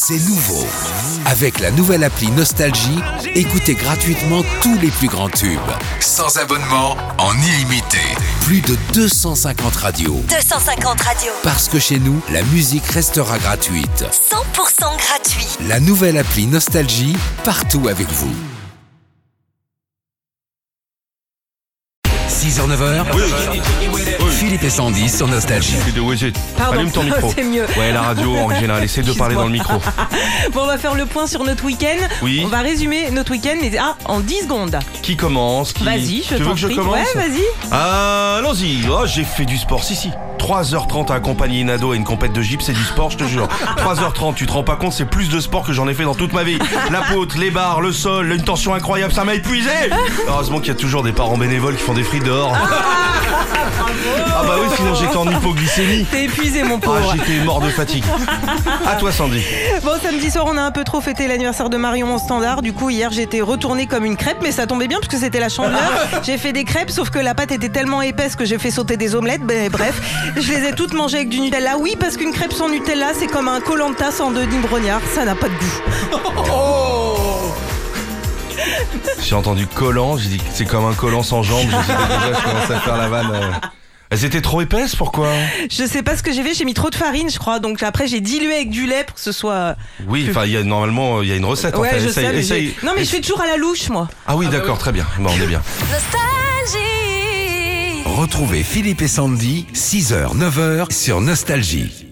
C'est nouveau. Avec la nouvelle appli Nostalgie, écoutez gratuitement tous les plus grands tubes. Sans abonnement, en illimité. Plus de 250 radios. 250 radios. Parce que chez nous, la musique restera gratuite. 100% gratuit. La nouvelle appli Nostalgie, partout avec vous. 6h-9h, Philippe et Sandy sur Nostalgie. Pardon, Allume ton micro. c'est mieux. Ouais, la radio en général, essaie de parler dans le micro. Bon, on va faire le point sur notre week-end. Oui. On va résumer notre week-end, mais en 10 secondes. Qui commence Vas-y, je Tu veux t'en que je prie. commence? Ouais, vas-y. Allons-y. Oh, j'ai fait du sport, si. 3h30 à accompagner une ado à une compète de jeep, c'est du sport, je te jure. 3h30, tu te rends pas compte, c'est plus de sport que j'en ai fait dans toute ma vie. La poutre, les barres, le sol, une tension incroyable, ça m'a épuisé. Heureusement qu'il y a toujours des parents bénévoles qui font des frites dehors. Ah bah oui, sinon j'étais en hypoglycémie. T'es épuisé, mon pauvre. Ah, j'étais mort de fatigue. À toi, Sandy. Bon, samedi soir, on a un peu trop fêté l'anniversaire de Marion au standard. Du coup, hier, j'étais retournée comme une crêpe, mais ça tombait bien parce que c'était la chandeleur. J'ai fait des crêpes, sauf que la pâte était tellement épaisse que j'ai fait sauter des omelettes. Ben, bref, je les ai toutes mangées avec du Nutella. Oui, parce qu'une crêpe sans Nutella, c'est comme un Koh-Lanta sans Denis Brognard. Ça n'a pas de goût. J'ai entendu collant, j'ai dit que c'est comme un collant sans jambes. Je commence à faire la vanne. Elles étaient trop épaisses, pourquoi? Je sais pas ce que j'ai fait, j'ai mis trop de farine, je crois. Donc après, j'ai dilué avec du lait pour que ce soit. Oui, enfin, normalement, il y a une recette. Ouais, en fait. je Essaye, sais. Mais essaye. non, mais je fais toujours à la louche, moi. Ah oui, d'accord, très bien. Bon, on est bien. Nostalgie. Retrouvez Philippe et Sandy, 6h-9h sur Nostalgie.